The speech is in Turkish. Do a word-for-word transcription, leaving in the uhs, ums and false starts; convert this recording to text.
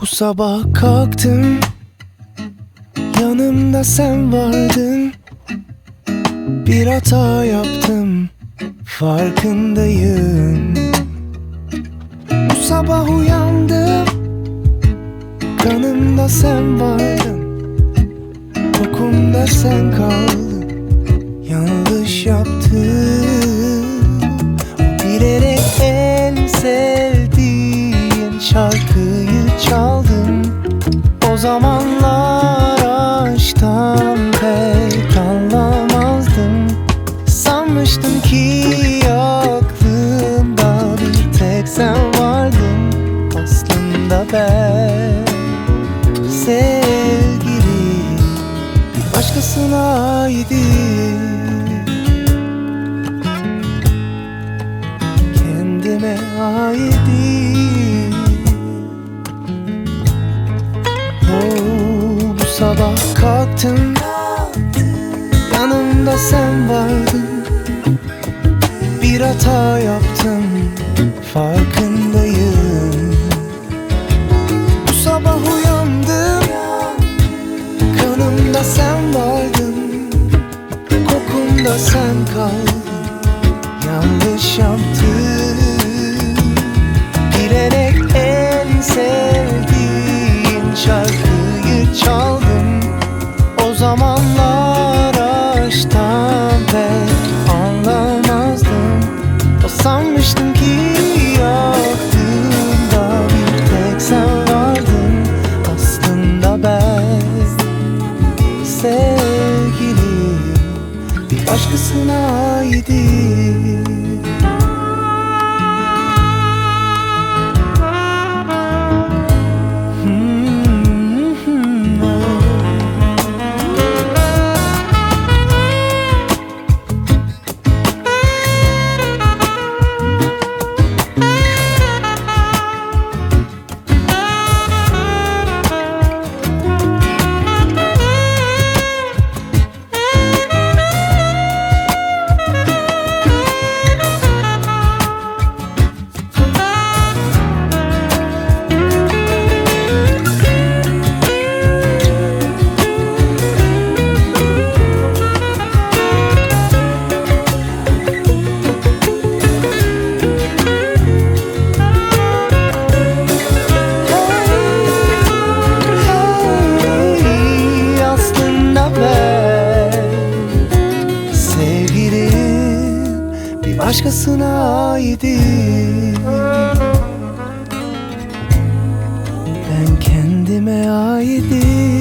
Bu sabah kalktım, yanımda sen vardın. Bir hata yaptım, farkındayım. Bu sabah uyandım, kanımda sen vardın. Kokumda sen kaldın, yanlış yaptım. Bilerek en sevdiğin şarkıyı çaldım. O zamanlar aşktan pek anlamazdım. Sanmıştım ki aklımda bir tek sen vardın. Aslında ben sevgilim bir başkasına aidim. Kendime aidim. Oh, bu sabah kalktım, yanımda sen vardın. Bir hata yaptım, farkındayım. Bu sabah uyandım, kanımda sen vardın. Kokumda sen kaldın, yanlış yaptım. Bilerek en sevdiğin şarkıyı çaldım. O zamanlar aşktan pek anlamazdım. O sanmıştım ki aklımda bir tek sen vardın. Aslında ben sevgilim bir başkasına aidim. Başkasına aidim. Ben kendime aidim.